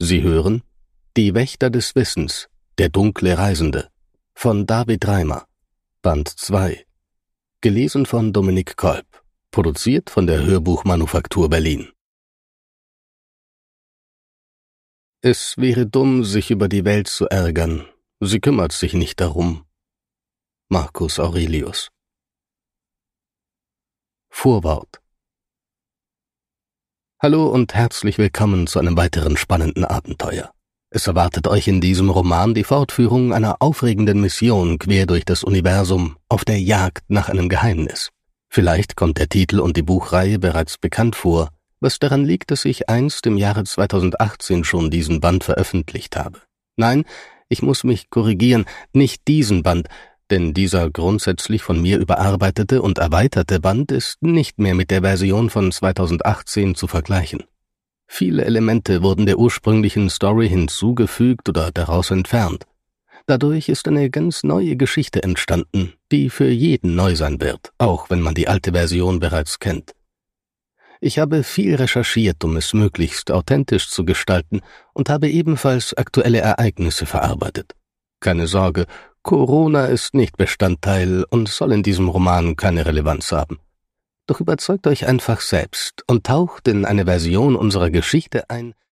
Sie hören Die Wächter des Wissens, der dunkle Reisende von David Reimer, Band 2, gelesen von Dominik Kolb, produziert von der Hörbuchmanufaktur Berlin. Es wäre dumm, sich über die Welt zu ärgern, sie kümmert sich nicht darum. Marcus Aurelius. Vorwort. Hallo und herzlich willkommen zu einem weiteren spannenden Abenteuer. Es erwartet euch in diesem Roman die Fortführung einer aufregenden Mission quer durch das Universum auf der Jagd nach einem Geheimnis. Vielleicht kommt der Titel und die Buchreihe bereits bekannt vor, was daran liegt, dass ich einst im Jahre 2018 schon diesen Band veröffentlicht habe. Nein, ich muss mich korrigieren, nicht diesen Band, denn dieser grundsätzlich von mir überarbeitete und erweiterte Band ist nicht mehr mit der Version von 2018 zu vergleichen. Viele Elemente wurden der ursprünglichen Story hinzugefügt oder daraus entfernt. Dadurch ist eine ganz neue Geschichte entstanden, die für jeden neu sein wird, auch wenn man die alte Version bereits kennt. Ich habe viel recherchiert, um es möglichst authentisch zu gestalten und habe ebenfalls aktuelle Ereignisse verarbeitet. Keine Sorge, Corona ist nicht Bestandteil und soll in diesem Roman keine Relevanz haben. Doch überzeugt euch einfach selbst und taucht in eine Version unserer Geschichte ein,